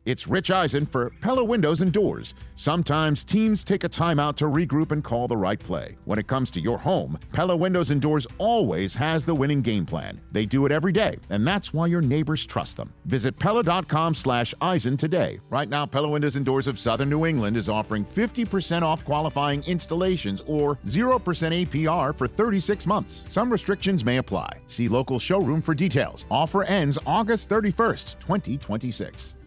It's Rich Eisen for Pella Windows and Doors. Sometimes teams take a timeout to regroup and call the right play. When it comes to your home, Pella Windows and Doors always has the winning game plan. They do it every day, and that's why your neighbors trust them. Visit Pella.com/Eisen today. Right now, Pella Windows and Doors of Southern New England is offering 50% off qualifying installations or 0% APR for 36 months. Some restrictions may apply. See local showroom for details. Offer ends August 31st, 2026.